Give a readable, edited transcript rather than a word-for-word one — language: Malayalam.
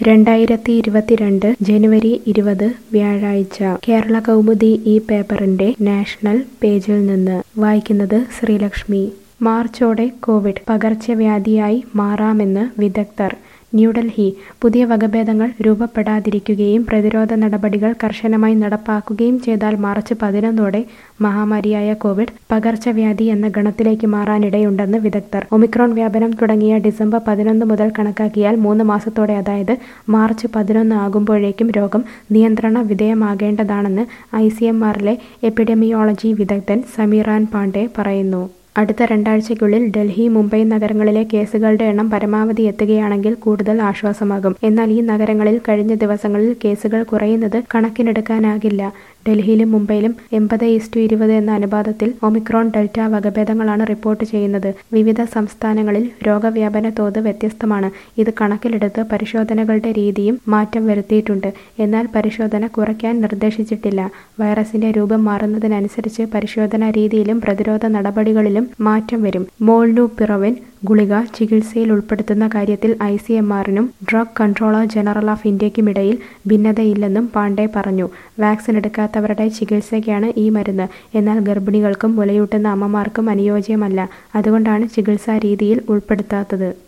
2022 ജനുവരി 20 വ്യാഴാഴ്ച കേരള കൗമുദി ഈ പേപ്പറിന്റെ നാഷണൽ പേജിൽ നിന്ന് വായിക്കുന്നത് ശ്രീലക്ഷ്മി. മാർച്ചോടെ കോവിഡ് പകർച്ചവ്യാധിയായി മാറാമെന്ന് വിദഗ്ധർ. ന്യൂഡൽഹി. പുതിയ വകഭേദങ്ങൾ രൂപപ്പെടാതിരിക്കുകയും പ്രതിരോധ നടപടികൾ കർശനമായി നടപ്പാക്കുകയും ചെയ്താൽ മാർച്ച് 11ഓടെ മഹാമാരിയായ കോവിഡ് പകർച്ചവ്യാധി എന്ന ഗണത്തിലേക്ക് മാറാനിടയുണ്ടെന്ന് വിദഗ്ധർ. ഒമിക്രോൺ വ്യാപനം തുടങ്ങിയ ഡിസംബർ 11 മുതൽ കണക്കാക്കിയാൽ 3 മാസത്തോടെ, അതായത് മാർച്ച് 11 ആകുമ്പോഴേക്കും രോഗം നിയന്ത്രണ വിധേയമാകേണ്ടതാണെന്ന് ICMR-ലെ എപ്പിഡെമിയോളജി വിദഗ്ധൻ സമീറാൻ പാണ്ഡെ പറയുന്നു. അടുത്ത 2 ആഴ്ചയ്ക്കുള്ളിൽ ഡൽഹി, മുംബൈ നഗരങ്ങളിലെ കേസുകളുടെ എണ്ണം പരമാവധി എത്തുകയാണെങ്കിൽ കൂടുതൽ ആശ്വാസമാകും. എന്നാൽ ഈ നഗരങ്ങളിൽ കഴിഞ്ഞ ദിവസങ്ങളിൽ കേസുകൾ കുറയുന്നത് കണക്കിലെടുക്കാനാകില്ല. ഡൽഹിയിലും മുംബൈയിലും 80:20 എന്ന അനുപാതത്തിൽ ഒമിക്രോൺ ഡെൽറ്റ വകഭേദങ്ങളാണ് റിപ്പോർട്ട് ചെയ്യുന്നത്. വിവിധ സംസ്ഥാനങ്ങളിൽ രോഗവ്യാപന തോത് വ്യത്യസ്തമാണ്. ഇത് കണക്കിലെടുത്ത് പരിശോധനകളുടെ രീതിയും മാറ്റം വരുത്തിയിട്ടുണ്ട്. എന്നാൽ പരിശോധന കുറയ്ക്കാൻ നിർദ്ദേശിച്ചിട്ടില്ല. വൈറസിന്റെ രൂപം മാറുന്നതിനനുസരിച്ച് പരിശോധനാ രീതിയിലും പ്രതിരോധ നടപടികളിലും മാറ്റം വരും. മോൾനുപിറവിൻ ഗുളിക ചികിത്സയിൽ ഉൾപ്പെടുത്തുന്ന കാര്യത്തിൽ ICMR-നും ഡ്രഗ് കൺട്രോളർ ജനറൽ ഓഫ് ഇന്ത്യയ്ക്കുമിടയിൽ ഭിന്നതയില്ലെന്നും പാണ്ഡെ പറഞ്ഞു. വാക്സിൻ എടുക്കാത്തവരുടെ ചികിത്സയ്ക്കാണ് ഈ മരുന്ന്. എന്നാൽ ഗർഭിണികൾക്കും മുലയൂട്ടുന്ന അമ്മമാർക്കും അനുയോജ്യമല്ല. അതുകൊണ്ടാണ് ചികിത്സാ രീതിയിൽ ഉൾപ്പെടുത്താത്തത്.